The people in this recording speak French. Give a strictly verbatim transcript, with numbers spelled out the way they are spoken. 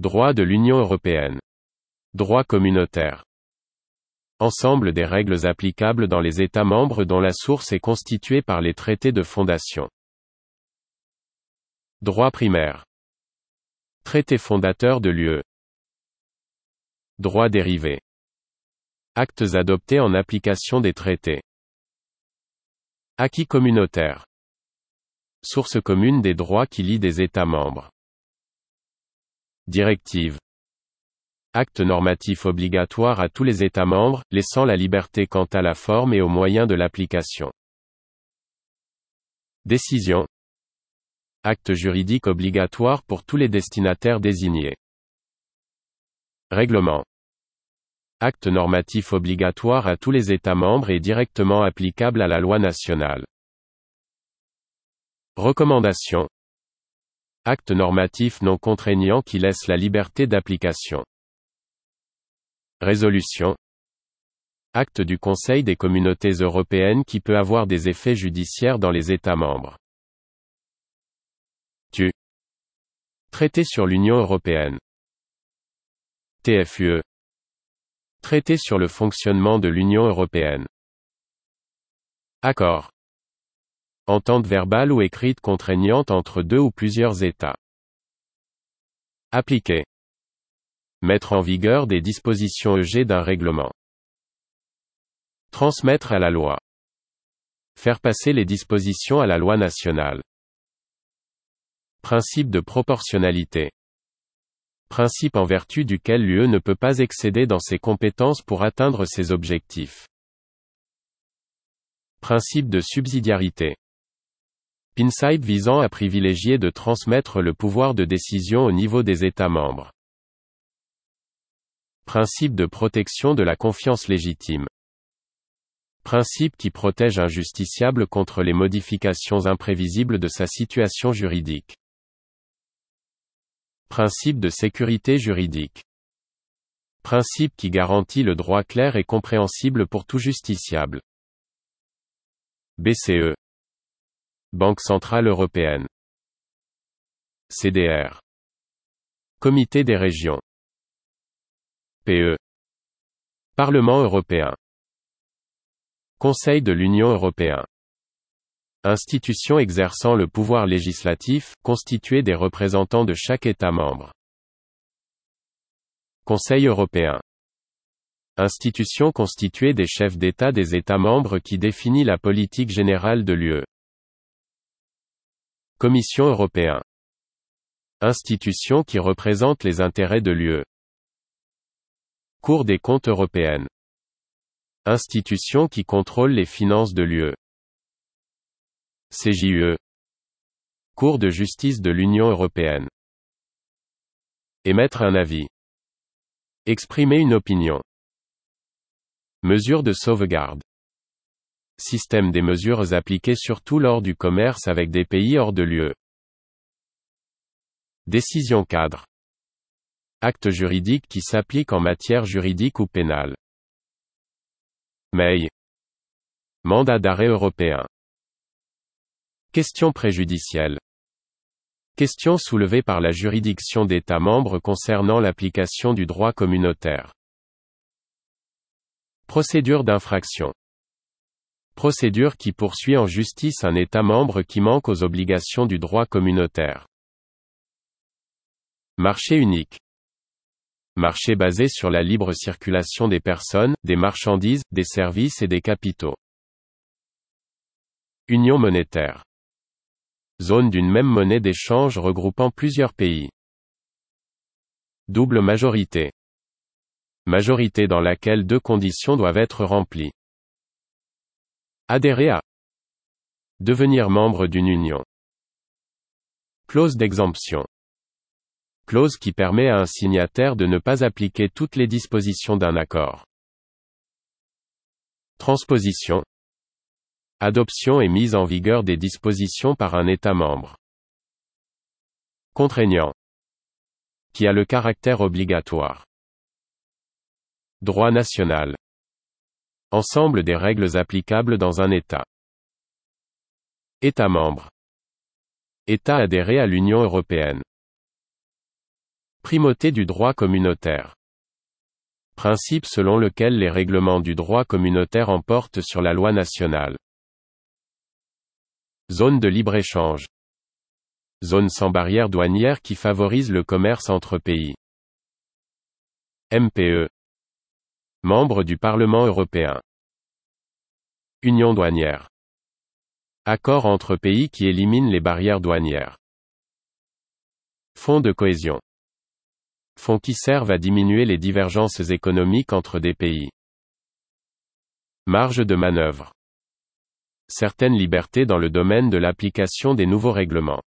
Droit de l'Union européenne. Droit communautaire. Ensemble des règles applicables dans les États membres dont la source est constituée par les traités de fondation. Droit primaire. Traité fondateur de l'U E. Droit dérivé. Actes adoptés en application des traités. Acquis communautaire. Source commune des droits qui lient des États membres. Directive. Acte normatif obligatoire à tous les États membres, laissant la liberté quant à la forme et aux moyens de l'application. Décision. Acte juridique obligatoire pour tous les destinataires désignés. Règlement. Acte normatif obligatoire à tous les États membres et directement applicable à la loi nationale. Recommandation. Acte normatif non contraignant qui laisse la liberté d'application. Résolution. Acte du Conseil des communautés européennes qui peut avoir des effets judiciaires dans les États membres. Tu. Traité sur l'Union européenne. T F U E. Traité sur le fonctionnement de l'Union européenne. Accord. Entente verbale ou écrite contraignante entre deux ou plusieurs États. Appliquer. Mettre en vigueur des dispositions E G d'un règlement. Transmettre à la loi. Faire passer les dispositions à la loi nationale. Principe de proportionnalité. Principe en vertu duquel l'U E ne peut pas excéder dans ses compétences pour atteindre ses objectifs. Principe de subsidiarité. Principe visant à privilégier de transmettre le pouvoir de décision au niveau des États membres. Principe de protection de la confiance légitime. Principe qui protège un justiciable contre les modifications imprévisibles de sa situation juridique. Principe de sécurité juridique. Principe qui garantit le droit clair et compréhensible pour tout justiciable. B C E. Banque centrale européenne. C D R. Comité des régions. P E. Parlement européen. Conseil de l'Union européenne. Institution exerçant le pouvoir législatif, constituée des représentants de chaque État membre. Conseil européen. Institution constituée des chefs d'État des États membres qui définit la politique générale de l'U E. Commission européenne. Institution qui représente les intérêts de l'U E. Cour des comptes européenne. Institution qui contrôle les finances de l'U E. C J U E. Cour de justice de l'Union européenne. Émettre un avis. Exprimer une opinion. Mesures de sauvegarde. Système des mesures appliquées surtout lors du commerce avec des pays hors de l'U E. Décision cadre. Acte juridique qui s'applique en matière juridique ou pénale. M E I. Mandat d'arrêt européen. Question préjudicielle. Question soulevée par la juridiction d'États membres concernant l'application du droit communautaire. Procédure d'infraction. Procédure qui poursuit en justice un État membre qui manque aux obligations du droit communautaire. Marché unique. Marché basé sur la libre circulation des personnes, des marchandises, des services et des capitaux. Union monétaire. Zone d'une même monnaie d'échange regroupant plusieurs pays. Double majorité. Majorité dans laquelle deux conditions doivent être remplies. Adhérer à. Devenir membre d'une union. Clause d'exemption. Clause qui permet à un signataire de ne pas appliquer toutes les dispositions d'un accord. Transposition. Adoption et mise en vigueur des dispositions par un État membre. Contraignant. Qui a le caractère obligatoire. Droit national. Ensemble des règles applicables dans un État. État membre. État adhéré à l'Union européenne. Primauté du droit communautaire. Principe selon lequel les règlements du droit communautaire emportent sur la loi nationale. Zone de libre-échange. Zone sans barrière douanière qui favorise le commerce entre pays. M P E. Membre du Parlement européen. Union douanière. Accord entre pays qui élimine les barrières douanières. Fonds de cohésion. Fonds qui servent à diminuer les divergences économiques entre des pays. Marge de manœuvre. Certaines libertés dans le domaine de l'application des nouveaux règlements.